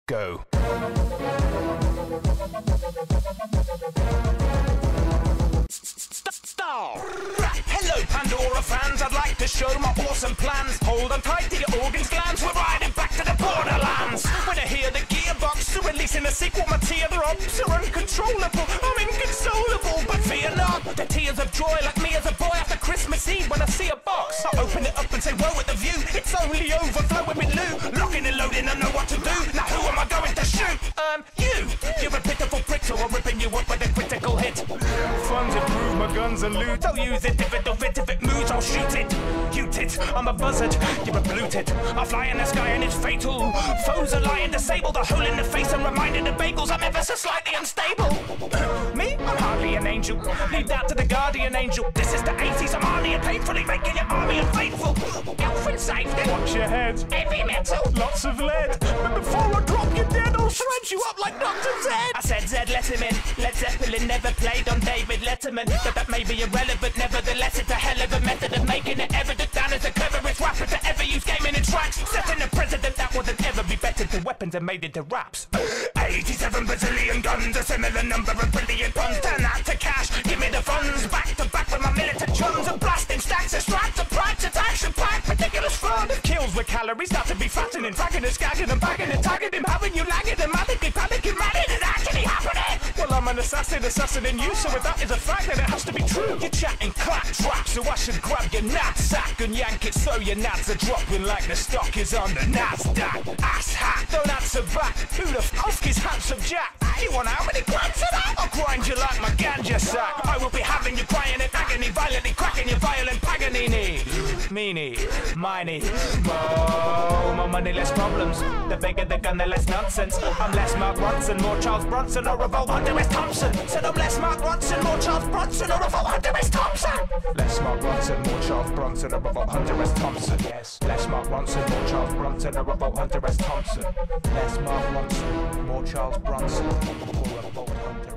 go. Hello Pandora fans, I'd like to show my awesome plans. Hold on tight to your organs glands, we're riding back to the borderlands. When I hear the gearbox releasing the sequel, my teardrops are uncontrollable. I'm inconsolable, but fear not. The tears of joy like me as a boy after Christmas Eve when I see a box. I open it up and say, whoa at the view, it's only overflowing with loot. Locking and loading, I know what to do. Now who am I going to shoot? You're a pitiful prick, so I'm ripping you up with a critical hit. Funds improve my guns and loot. I'll use it if it don't fit, if it moves, I'll shoot it. You tit, I'm a buzzard, you're a blue tit. I fly in the sky and it's fatal. Foes are lying disabled, a hole in the face and reminded of bagels. I'm ever so slightly unstable. Me? I'm hardly an angel. Leave that to the guardian angel. This is the 80s, I'm hardly and painfully making your army unfaithful. Health and safety. Watch your head. Heavy metal. Lots of lead. But before I drop you dead, I'll shred you up like Dr. Zed. I said Zed, let him in. Led Zeppelin never played on David Letterman. But that may be irrelevant, nevertheless it's a hell of a method of making it evident. Down as the cleverest rapper to ever use gaming in tracks. Setting a precedent that wouldn't ever be bettered to weapons and made into raps. 87 bazillion guns, a similar number of brilliant puns. Turn that to cash, give me the funds. Back to back with my militant chums. And blasting stacks of straps of pracks. It's action packed, ridiculous fun. Kills with calories, start to be fattening. Fragging and scagging and bagging and tagging him. Having you lagging and manically panicking. Man, it is actually happening. Well, I'm an assassinating you, so if that is a fact, then it has to be true. You're chatting clap trap, so I should grab your knapsack and yank it so your nads are dropping like the stock is on the Nasdaq. Ass hat, don't answer back. Who the f*** is handsome Jack? You want how many grams of that? I'll grind you like my ganja sack. I will be having you crying in agony, violently cracking your violent Paganini. Meanie, miney, more money, less problems. The bigger the gun, the less nonsense. I'm less Mark Ronson, more Charles Bronson, or Revolt Hunter S. Thompson. Said I'm less Mark Ronson, more Charles Bronson, or Revolt Hunter S. Thompson. Less Mark Ronson, more Charles Bronson, or Revolt Hunter S. Thompson. Yes, less Mark Ronson, more Charles Bronson, or Revolt Hunter S. Thompson. Less Mark Ronson, more Charles Bronson, or Revolt Hunter.